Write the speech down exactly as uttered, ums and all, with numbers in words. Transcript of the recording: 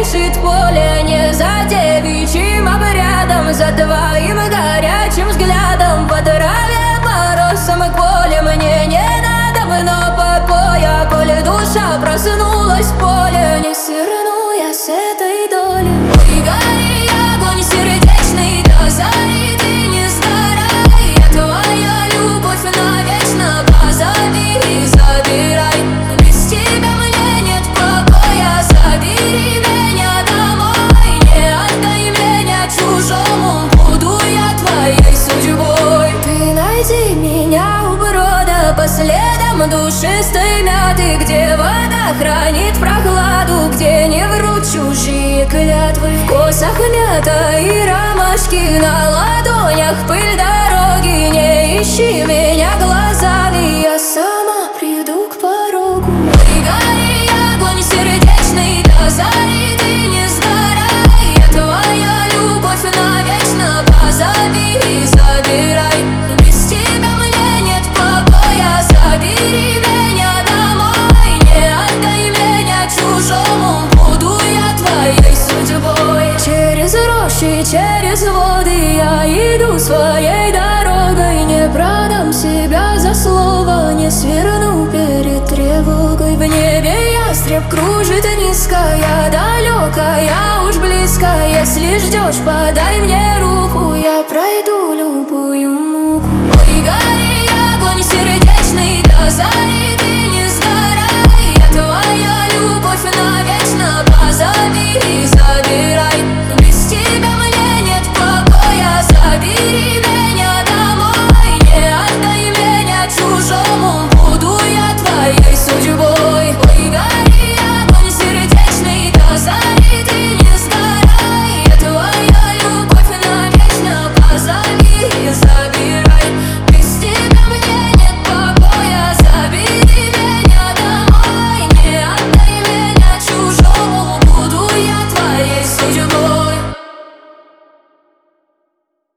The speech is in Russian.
решит поле не за девичьим обрядом, за твоим горячим взглядом. По траве, по росам и к поле мне не надо но покоя. Коли душа проснулась в поле, не сверну я с этой доли. Ой, гори, огонь сердечный, до зари ты не сгорай. Я твоя любовь навечно, позови и забирай. Без тебя мне нет покоя, забери меня домой. Не отдай меня чужому, буду я твоей судьбой. Ты найди меня у брода, по следам душистой мяты, где вода хранит прохладу, где не врут чужие клятвы. В косах мята и ромашки, на ладонях пыль дороги. Не ищи меня глазами, я сама приду к порогу. Ой, гори, огонь сердечный, до зари ты не сгорай. Я твоя любовь навечно, позови и забирай. Без тебя мне нет покоя, забери меня домой. Не отдай меня чужому, буду я твоей судьбой. Через рощи, через воды я иду своей дорогой. Не продам себя за слово, не сверну перед тревогой. В небе ястреб кружит низко, я далека, я уж близко. Если ждешь, подай мне руку, я пройду любую муку. Ой, гори, огонь сердечный, до зари